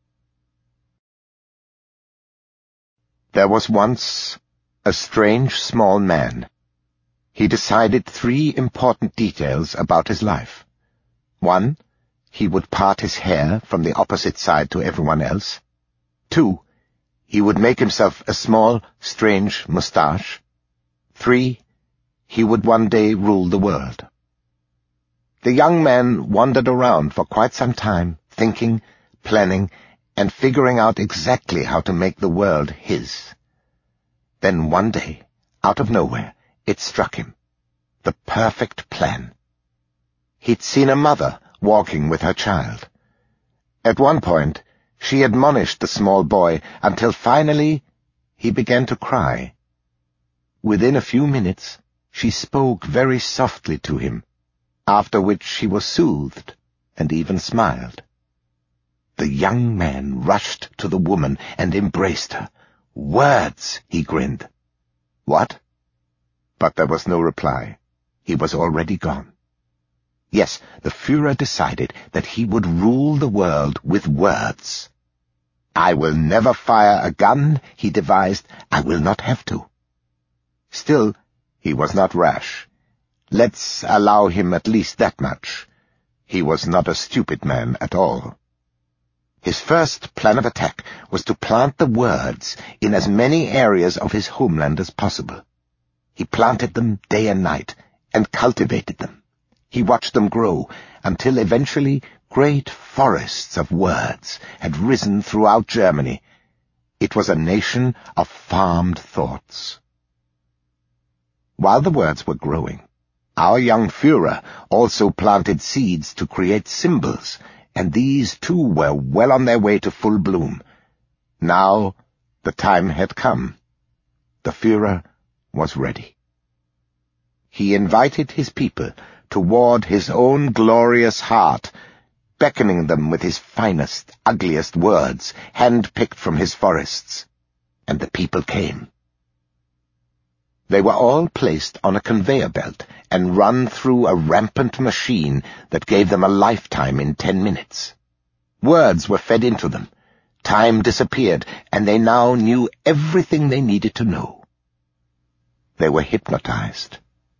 There was once a strange small man. He decided 3 important details about his life. 1, he would part his hair from the opposite side to everyone else. 2, he would make himself a small, strange moustache. 3, he would one day rule the world. The young man wandered around for quite some time, thinking, planning, and figuring out exactly how to make the world his. Then one day, out of nowhere, it struck him. The perfect plan. He'd seen a mother walking with her child. At one point, she admonished the small boy until finally he began to cry. Within a few minutes, she spoke very softly to him, after which he was soothed and even smiled. The young man rushed to the woman and embraced her. Words, he grinned. What? But there was no reply. He was already gone. Yes, the Führer decided that he would rule the world with words. I will never fire a gun, he devised. I will not have to. Still, he was not rash. Let's allow him at least that much. He was not a stupid man at all. His first plan of attack was to plant the words in as many areas of his homeland as possible. He planted them day and night, and cultivated them. He watched them grow, until eventually great forests of words had risen throughout Germany. It was a nation of farmed thoughts. While the words were growing, our young Führer also planted seeds to create symbols, and these too were well on their way to full bloom. Now the time had come. The Führer was ready. He invited his people toward his own glorious heart, beckoning them with his finest, ugliest words, hand-picked from his forests. And the people came. They were all placed on a conveyor belt and run through a rampant machine that gave them a lifetime in 10 minutes. Words were fed into them. Time disappeared, and they now knew everything they needed to know. They were hypnotized.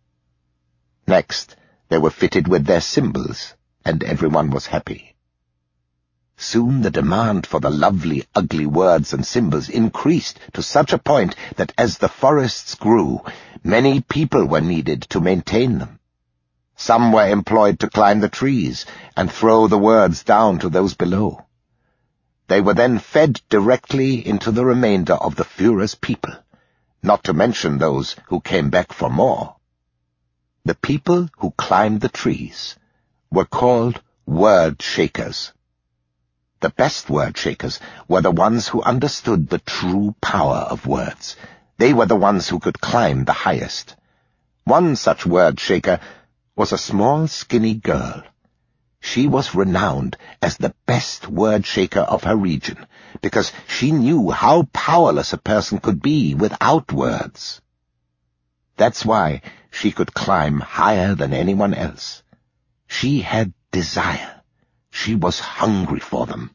Next, they were fitted with their symbols, and everyone was happy. Soon the demand for the lovely, ugly words and symbols increased to such a point that as the forests grew, many people were needed to maintain them. Some were employed to climb the trees and throw the words down to those below. They were then fed directly into the remainder of the Führer's people, not to mention those who came back for more. The people who climbed the trees were called word shakers. The best word shakers were the ones who understood the true power of words. They were the ones who could climb the highest. One such word shaker was a small, skinny girl. She was renowned as the best word shaker of her region, because she knew how powerless a person could be without words. That's why she could climb higher than anyone else. She had desire. She was hungry for them.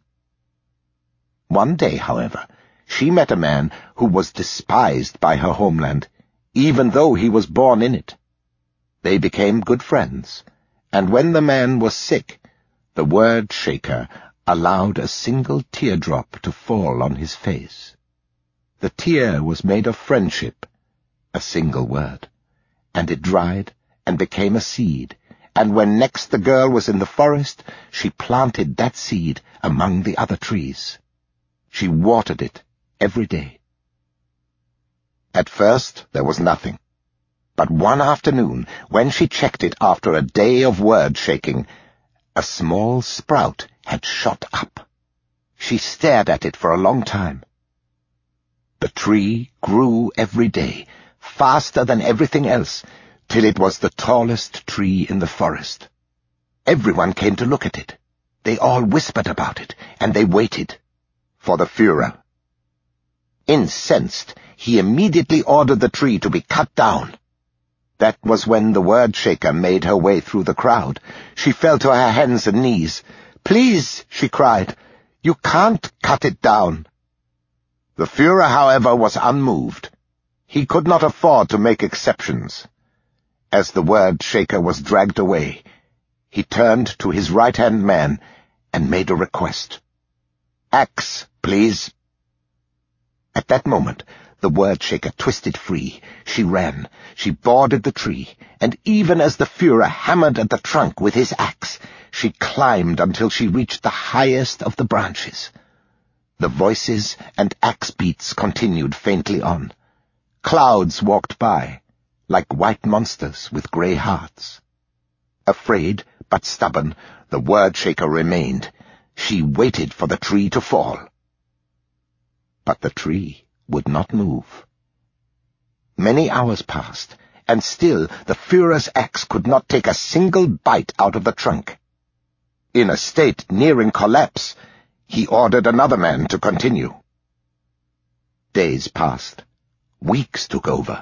One day, however, she met a man who was despised by her homeland, even though he was born in it. They became good friends, and when the man was sick, the word shaker allowed a single teardrop to fall on his face. The tear was made of friendship, a single word, and it dried and became a seed, and when next the girl was in the forest, she planted that seed among the other trees. She watered it every day. At first, there was nothing. But one afternoon, when she checked it after a day of word-shaking, a small sprout had shot up. She stared at it for a long time. The tree grew every day, faster than everything else, till it was the tallest tree in the forest. Everyone came to look at it. They all whispered about it, and they waited for the Führer. Incensed, he immediately ordered the tree to be cut down. That was when the word-shaker made her way through the crowd. She fell to her hands and knees. "Please," she cried, "you can't cut it down." The Führer, however, was unmoved. He could not afford to make exceptions. As the word-shaker was dragged away, he turned to his right-hand man and made a request. "Axe, please." At that moment, the word-shaker twisted free. She ran. She boarded the tree, and even as the Führer hammered at the trunk with his axe, she climbed until she reached the highest of the branches. The voices and axe beats continued faintly on. Clouds walked by, like white monsters with grey hearts. Afraid, but stubborn, the word-shaker remained. She waited for the tree to fall. But the tree would not move. Many hours passed, and still the Führer's axe could not take a single bite out of the trunk. In a state nearing collapse, he ordered another man to continue. Days passed. Weeks took over.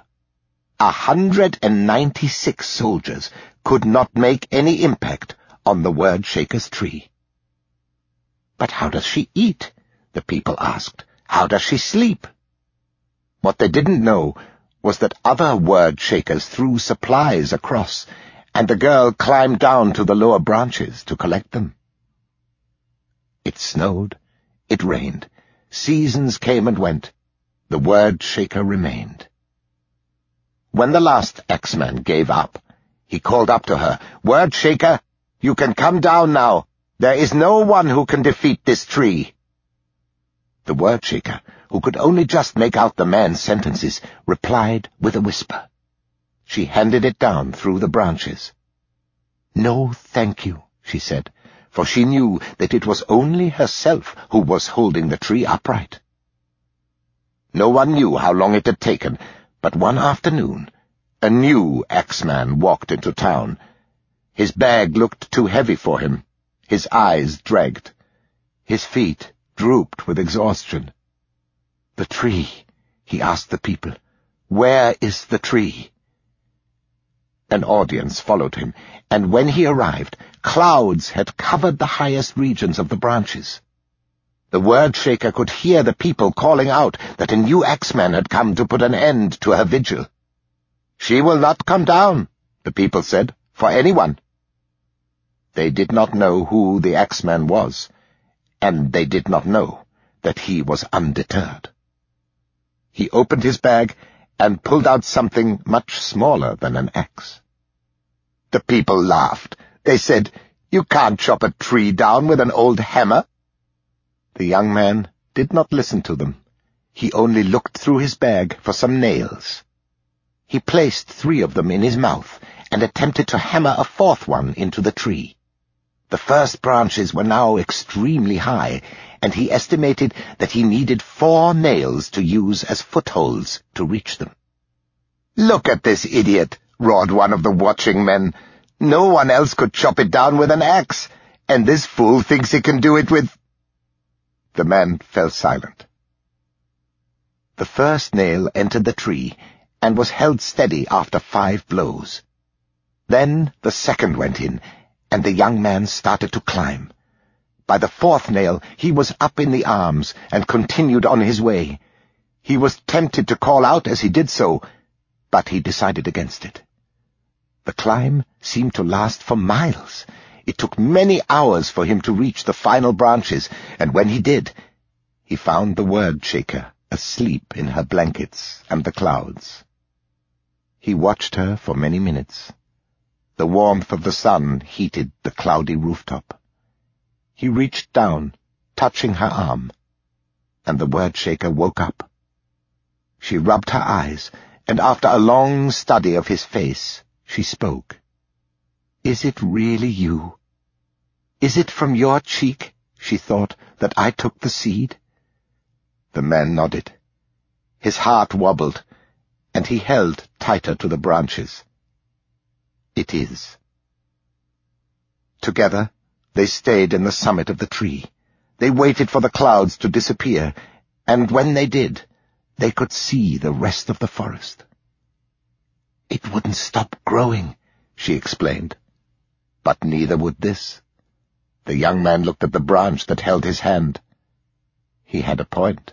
196 soldiers could not make any impact on the word-shaker's tree. "But how does she eat?" the people asked. "How does she sleep?" What they didn't know was that other word-shakers threw supplies across, and the girl climbed down to the lower branches to collect them. It snowed, it rained, seasons came and went. The word-shaker remained. When the last axeman gave up, he called up to her, "Word-shaker, you can come down now. There is no one who can defeat this tree." The word-shaker, who could only just make out the man's sentences, replied with a whisper. She handed it down through the branches. "No, thank you," she said, for she knew that it was only herself who was holding the tree upright. No one knew how long it had taken, but one afternoon, a new axeman walked into town. His bag looked too heavy for him. His eyes dragged. His feet drooped with exhaustion. "The tree," he asked the people. "Where is the tree?" An audience followed him, and when he arrived, clouds had covered the highest regions of the branches. The word-shaker could hear the people calling out that a new axeman had come to put an end to her vigil. "She will not come down," the people said, "for anyone." They did not know who the axeman was, and they did not know that he was undeterred. He opened his bag and pulled out something much smaller than an axe. The people laughed. They said, "You can't chop a tree down with an old hammer." The young man did not listen to them. He only looked through his bag for some nails. He placed 3 of them in his mouth and attempted to hammer a 4th one into the tree. The first branches were now extremely high, and he estimated that he needed 4 nails to use as footholds to reach them. "Look at this idiot," roared one of the watching men. "No one else could chop it down with an axe, and this fool thinks he can do it with—" The man fell silent. The first nail entered the tree and was held steady after 5 blows. Then the second went in, and the young man started to climb. By the 4th nail he was up in the arms and continued on his way. He was tempted to call out as he did so, but he decided against it. The climb seemed to last for miles. It took many hours for him to reach the final branches, and when he did, he found the word-shaker asleep in her blankets and the clouds. He watched her for many minutes. The warmth of the sun heated the cloudy rooftop. He reached down, touching her arm. and the word shaker woke up. She rubbed her eyes, and after a long study of his face, she spoke. "Is it really you? Is it from your cheek," she thought, "that I took the seed?" The man nodded. His heart wobbled, and he held tighter to the branches. "It is." Together, they stayed in the summit of the tree. They waited for the clouds to disappear, and when they did, they could see the rest of the forest. "It wouldn't stop growing," she explained. But neither would this. The young man looked at the branch that held his hand. He had a point.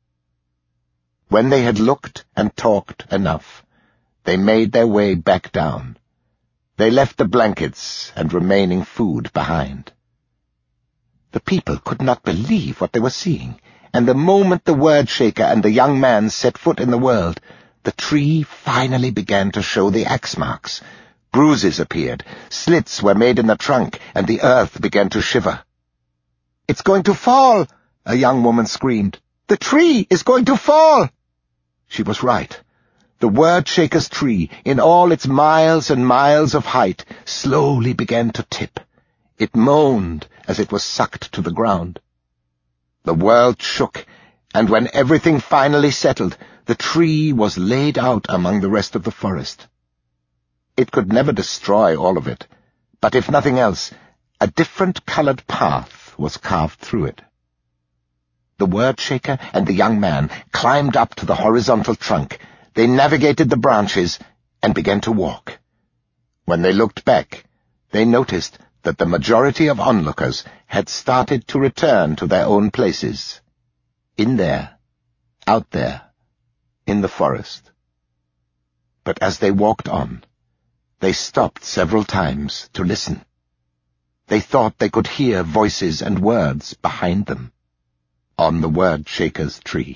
When they had looked and talked enough, they made their way back down. They left the blankets and remaining food behind. The people could not believe what they were seeing, and the moment the word shaker and the young man set foot in the world, the tree finally began to show the axe marks. Bruises appeared, slits were made in the trunk, and the earth began to shiver. "It's going to fall!" a young woman screamed. "The tree is going to fall!" She was right. The word shaker's tree, in all its miles and miles of height, slowly began to tip. It moaned as it was sucked to the ground. The world shook, and when everything finally settled, the tree was laid out among the rest of the forest. It could never destroy all of it, but if nothing else, a different-colored path was carved through it. The word shaker and the young man climbed up to the horizontal trunk. They navigated the branches and began to walk. When they looked back, they noticed that the majority of onlookers had started to return to their own places. In there, out there, in the forest. But as they walked on, they stopped several times to listen. They thought they could hear voices and words behind them, on the word shaker's tree.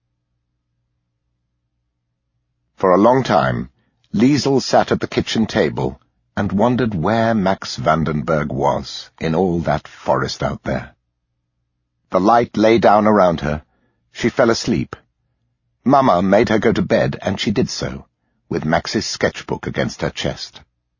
For a long time, Liesel sat at the kitchen table and wondered where Max Vandenberg was in all that forest out there. The light lay down around her. She fell asleep. Mama made her go to bed, and she did so, with Max's sketchbook against her chest.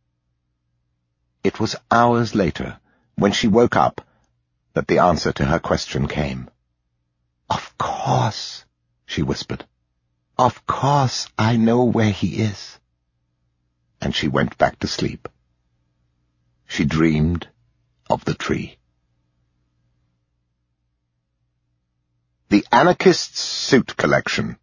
It was hours later, when she woke up, that the answer to her question came. "Of course," she whispered. "Of course I know where he is." And she went back to sleep. She dreamed of the tree. The Anarchist's Suit Collection.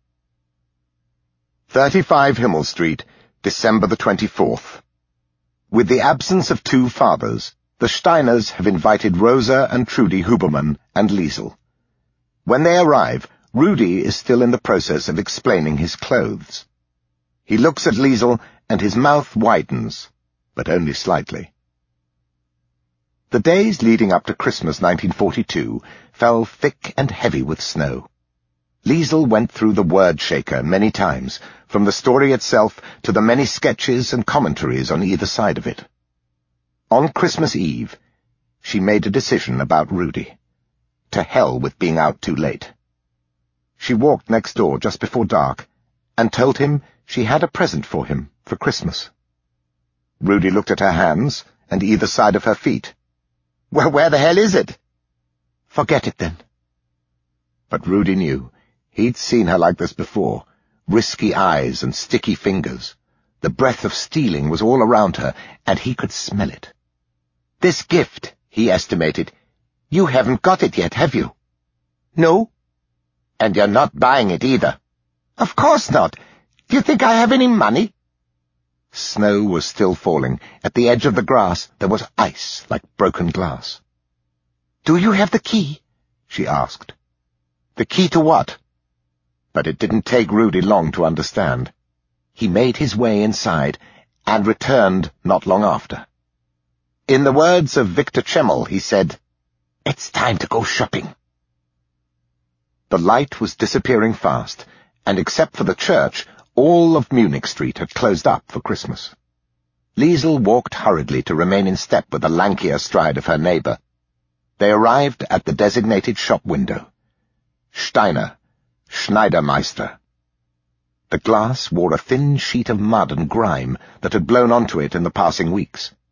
35 Himmel Street, December the 24th. With the absence of two fathers, the Steiners have invited Rosa and Trudy Huberman and Liesel. When they arrive, Rudy is still in the process of explaining his clothes. He looks at Liesel, and his mouth widens, but only slightly. The days leading up to Christmas 1942 fell thick and heavy with snow. Liesel went through the word shaker many times, from the story itself to the many sketches and commentaries on either side of it. On Christmas Eve, she made a decision about Rudy. To hell with being out too late. She walked next door just before dark and told him she had a present for him for Christmas. Rudy looked at her hands and either side of her feet. "Well, where the hell is it?" "Forget it, then." But Rudy knew. He'd seen her like this before. Risky eyes and sticky fingers. The breath of stealing was all around her, and he could smell it. "This gift," he estimated. "You haven't got it yet, have you?" "No." "And you're not buying it either." "Of course not. Do you think I have any money?" Snow was still falling. At the edge of the grass there was ice like broken glass. "Do you have the key?" she asked. "The key to what?" But it didn't take Rudy long to understand. He made his way inside and returned not long after. In the words of Victor Chemmel, he said, "It's time to go shopping." The light was disappearing fast, and except for the church, all of Munich Street had closed up for Christmas. Liesel walked hurriedly to remain in step with the lankier stride of her neighbor. They arrived at the designated shop window. Steiner, Schneidermeister. The glass wore a thin sheet of mud and grime that had blown onto it in the passing weeks.